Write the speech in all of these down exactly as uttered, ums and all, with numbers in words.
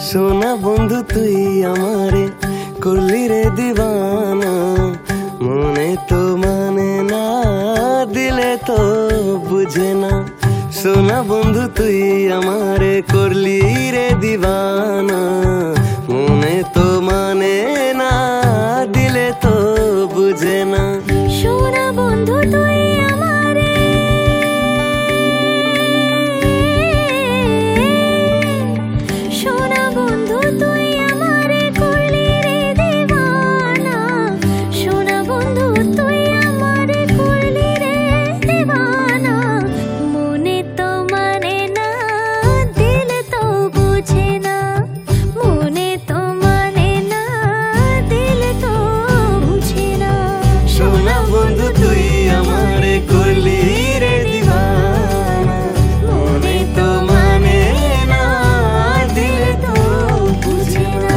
সোনা বন্ধু তুই আমারে করলি রে দিবানা, মনে তো মানে না দিলে তো বুঝে না। সোনা বন্ধু তুই আমারে করলি রে দিবানা, মনে তো মানে না দিলে তো বুঝে না। সোনা বন্ধু তুই আমারে সোনা বন্ধু তুই আমারে করলি রে দিবানা, সোনা বন্ধু তুই আমারে করলি রে দিবানা, মনে তো মানে না দিলে তো বুঝে না, মনে তো মানে না দিলে তো বুঝে না। সোনা বন্ধু তুই আমারে করলি রে দিবানা, মনে তো মানে না দিলে তো বুঝে না।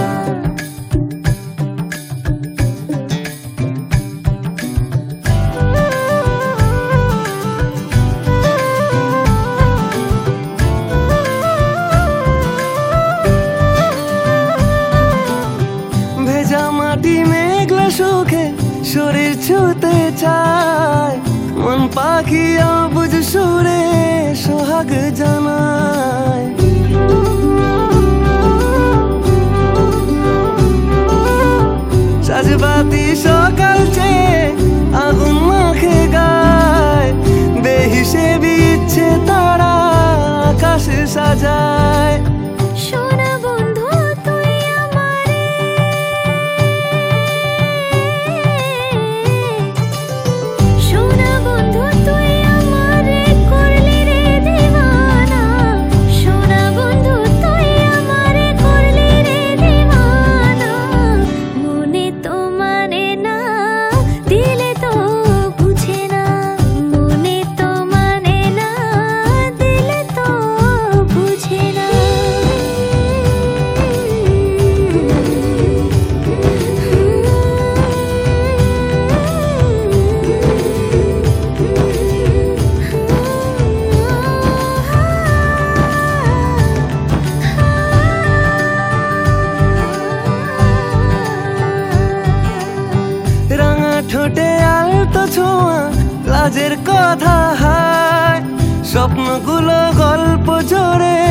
ভেজা মাটি মেঘলা সুখে শরীর ছুতে চায়, মন পাখি অবুঝ সুরে সোহাগ জানায়। সাজবাতি সকাল চেয়ে আগুন মাখে গায়, বেহিসেবি ইচ্ছে তারা আকাশ সাজায়। সোনা বন্ধু তুই আমারে সোনা বন্ধু তুই আমারে করলি রে দিবানা, সোনা বন্ধু তুই আমারে করলি রে দিবানা, মনে তো মানে না দিলে তো বুঝে না, মনে তো মানে না দিলে তো বুঝে না। রাঙা ঠোঁটে আলতো ছোঁয়া লাজের কথা হায়, স্বপ্নগুলো গল্প জোরে